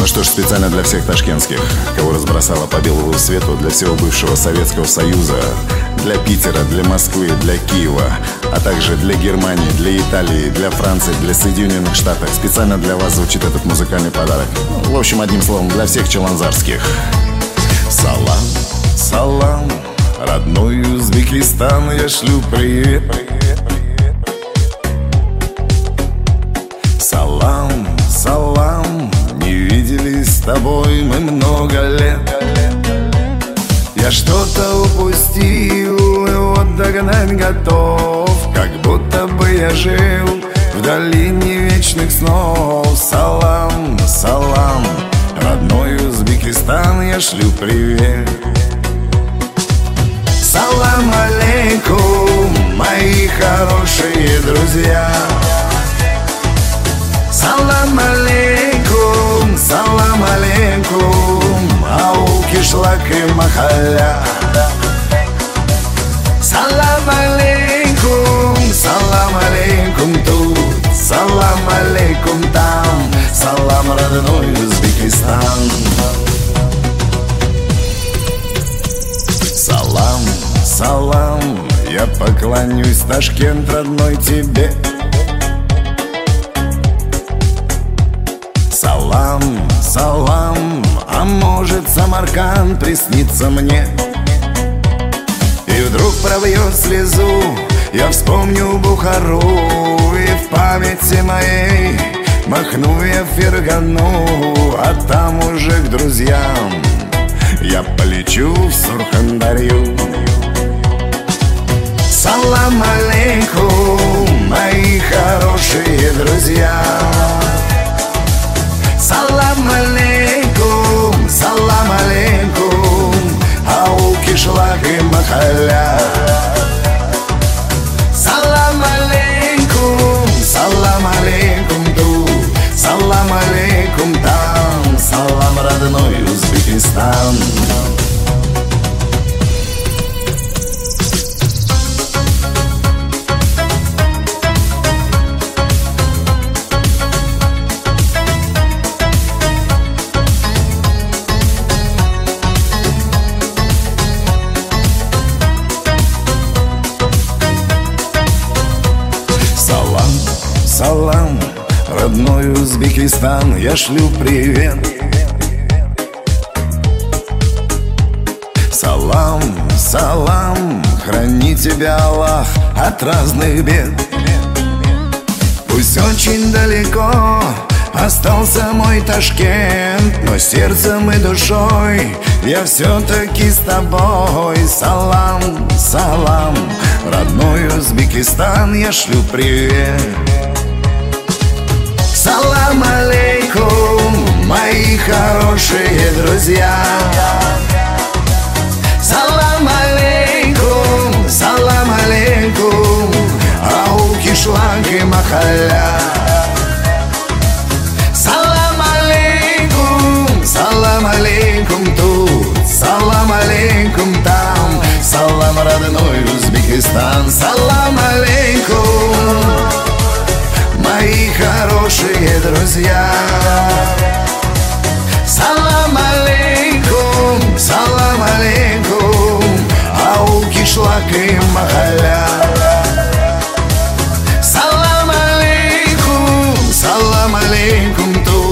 Ну что ж, специально для всех ташкентских, кого разбросало по белому свету, для всего бывшего Советского Союза, для Питера, для Москвы, для Киева, а также для Германии, для Италии, для Франции, для Соединенных Штатов. Специально для вас звучит этот музыкальный подарок. В общем, одним словом, для всех чаланзарских. Салам, салам, родной Узбекистан, я шлю привет. Салам, салам, не виделись с тобой мы много лет. Я что-то упустил, и вот догнать готов, как будто бы я жил в долине вечных снов. Салам, салам, родной Узбекистан, я шлю привет. Салам алейкум, мои хорошие друзья. Салам алейкум, салам алейкум, ау кишлак и махалля. Салам алейкум тут, салам алейкум там, салам родной Узбекистан. Салам, салам, я поклонюсь, Ташкент родной, тебе. Салам, салам, а может Самарканд приснится мне. И вдруг пробьет слезу, я вспомню Бухару, и в памяти моей махну я Фергану, а там уже к друзьям я полечу в Сурхандарью. Салам алейкум, мои хорошие друзья. Салам алейкум, ау кишлак и махалля. Салам алейкум тут, салам алейкум там, салам родной Узбекистан. Салам, родной Узбекистан, я шлю привет. Салам, салам, храни тебя Аллах от разных бед. Пусть очень далеко остался мой Ташкент, но сердцем и душой я все-таки с тобой. Салам, салам, родной Узбекистан, я шлю привет. Салам алейкум, мои хорошие друзья. Салам алейкум, ау кишлак и махалля. Салам алейкум тут, салам алейкум там, салам родной Узбекистан. Салам алейкум, мои хорошие друзья. Салам алейкум, ау кишлак и махалля. Салам алейкум тут,